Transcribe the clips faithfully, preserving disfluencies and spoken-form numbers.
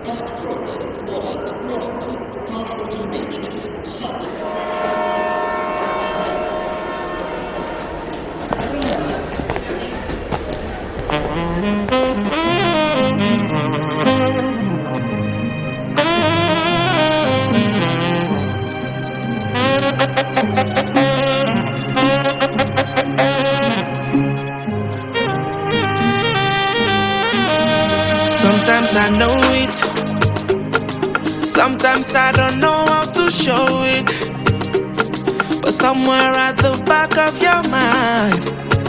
Sometimes I know it, sometimes I don't know how to show it, but somewhere at the back of your mind,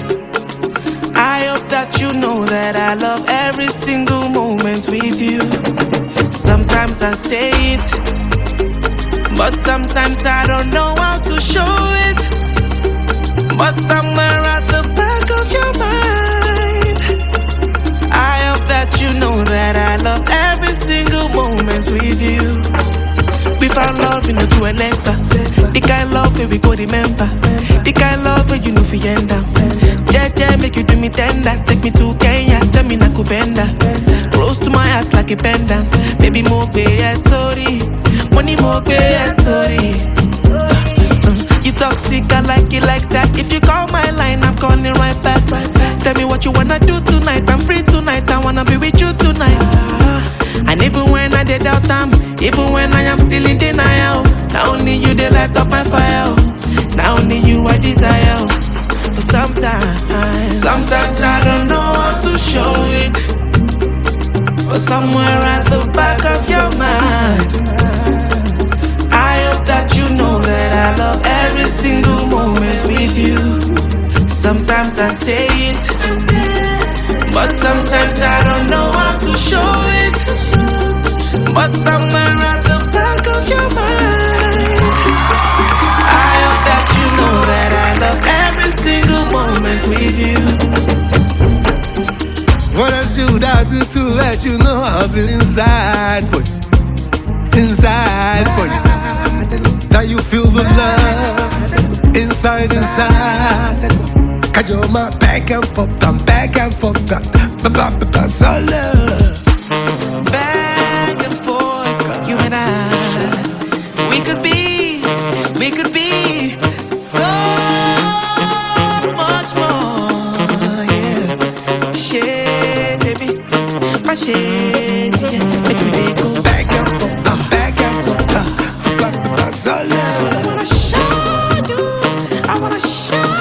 I hope that you know that I love every single moment with you. Sometimes I say it, but sometimes I don't know how to show it, but somewhere at the back of your mind, I hope that you know that I love every single moment with you. We found love in the two and the kind love where we go remember, the kind love where you know fi end up. Yeah, yeah, make you do me tender, take me to Kenya, tell me na kubenda, close to my heart like a pendant. Baby more pay, yeah, sorry, money more pay, yeah, sorry. Uh, you toxic, I like it like that. If you call my line, I'm calling right back. Tell me what you wanna do tonight, I'm free tonight, I wanna be with you tonight. And even when I did doubt time, even when I am still in denial, not only you they light up my fire, not only you I desire. But sometimes, sometimes I don't know how to show it, but somewhere at the back of your mind, I hope that you know that I love every single moment with you. Sometimes I say it, but sometimes I don't know how to show it, but somewhere at the back of your mind, I hope that you know that I love every single moment with you. What I should I do to let you know I feel inside for you, inside for you, that you feel the love inside, inside. Cause you're my back and forth, I'm back and forth, back, back, back, back, so love. Back and forth, you and I, we could be, we could be so much more, yeah. Shit, baby, my shit, yeah. Make me go Back and forth, I'm back and forth, uh, back, back, back, so love. I wanna show you, I wanna show.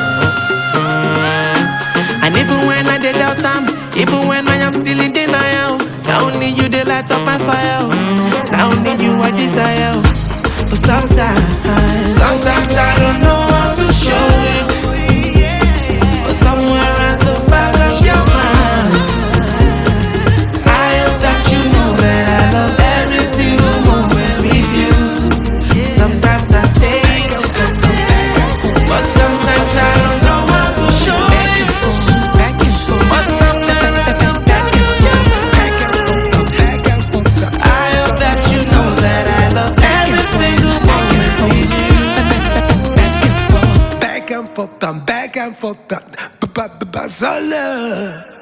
And even when I did doubt time, even when I am still in denial, not only you they light up my fire, not only you I desire. But sometimes, sometimes I don't know how to show it, but somewhere at the back of your mind, I hope that you know that I love every single moment with you. Sometimes I say it, but sometimes I don't know how to show it, but somewhere at the back of your mind, I hope that you know that I love every single moment with you. Back and forth, I'm back and forth, back, back, back, back, so love.